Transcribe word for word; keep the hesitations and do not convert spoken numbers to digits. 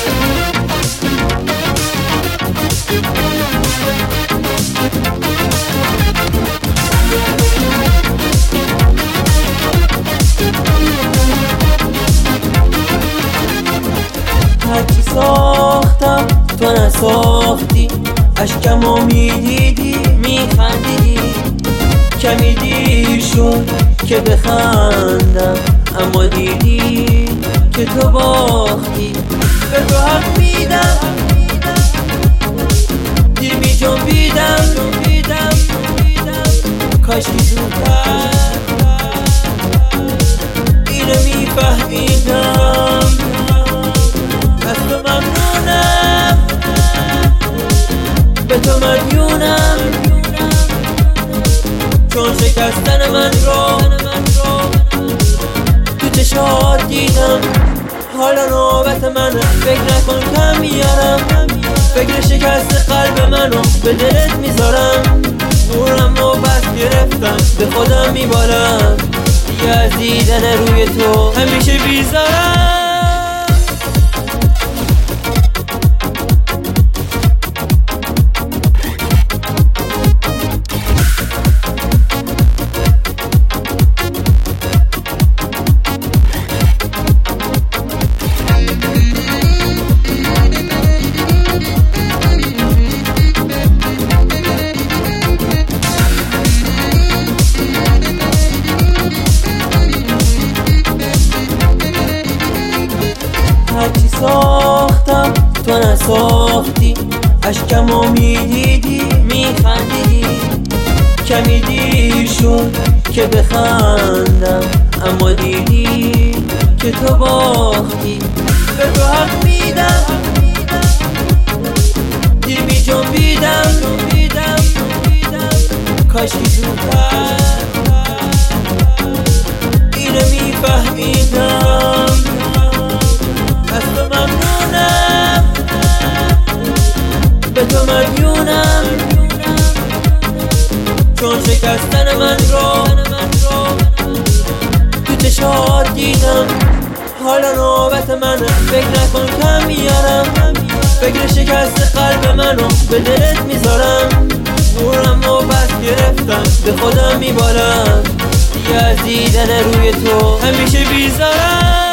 هرچی ساختم تو نساختی، اشکمو میدیدی میخندیدی. کمی دیر شد که بخندم، اما دیدی که تو باختی. به تو حق میدم، دیر می جنبیدم، کاشکی زودتر اینو میفهمیدم. از تو ممنونم، به تو مدیونم، چون شکستن من رو تو چشات دیدم. حالا نوبت منه، فکر نکن کم میارم، فکر شکست قلب منو به دلت میذارم. نورم و بس گرفتم، به خودم میبالم، دیگه از دیدن روی تو همیشه بیزارم. هرچی ساختم تو نساختی، اشکمو میدیدی میخندیدی. کمی دیر شد که بخندم، اما دیدی که تو باختی. به تو حق میدم، دیر می جنبیدم، کاشکی زودتر اینو میفهمیدم. از تو ممنونم، به تو مدیونم، چون شکستن من رو تو چشات دیدم. حالا نوبت منه، فکر نکن کم میارم، فکر شکست قلب منو به دلت میذارم. نورم و بس گرفتم، به خودم میبالم، دیگه از دیدن روی تو همیشه بیزارم.